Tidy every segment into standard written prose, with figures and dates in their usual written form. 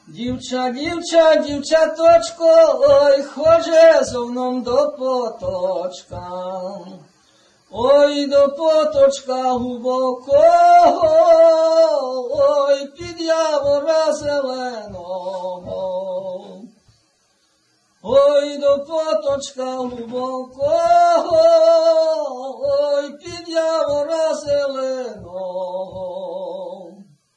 Дівчаточко, ой, хоже зо мном до поточка. Ой, до поточка глибокого, ой, під явора зеленого. Ой, до поточка глибокого, ой, під явора зеленого.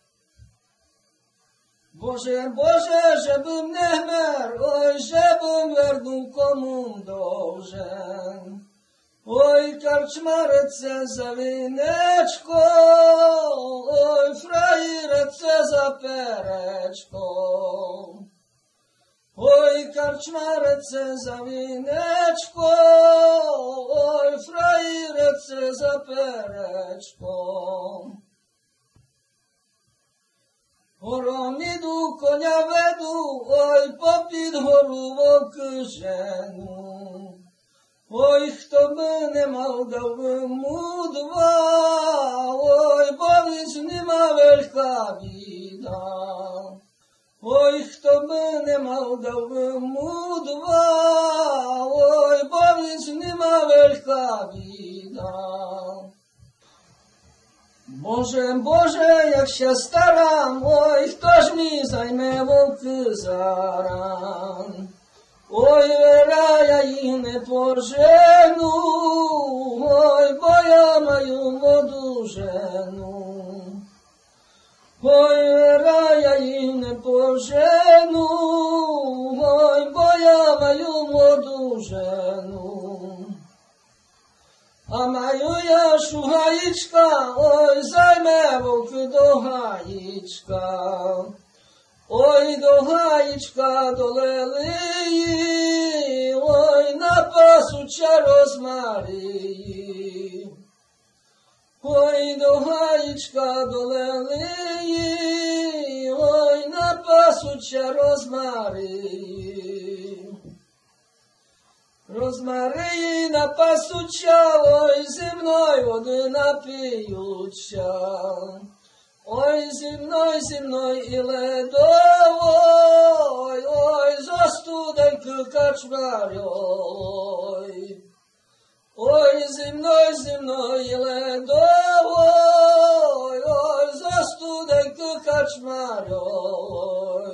Боже, жебим не мер, ой, жебим вернув кому довжен. Ой, карчмареце за вінечко, ой, фраїреце за перечко. Ой, карчмареце за вінечко, ой, фраїреце за перечко. Гором іду, коня веду, ой, попід гору вовки жену. Ой, хто би не мав, дав би му два, ой, бо віч нема велика біда. Ой, хто би не мав, дав би му два, ой, бо віч нема велика біда. Боже, як ще стара, ой, хто ж мій займе вовки заран. Ой, вера, я їх не пожену, ой, бо я маю воду жену. Ой, вера, я їх не пожену, ой, бо я маю воду жену. А маю я шугаїчка, ой, займе вовки до гаїчка. Ой, до гаїчка долели, ой, на пасуча розмарії. Ой, до гаїчка долели, ой, на пасуча розмарії. Розмарії на пасуча, ой, зимної води напіюча. Ой, зимной і ледовой, ой, застуденьки качмарьой. Ой, зимной і ледовой, ой, застуденьки качмарьой.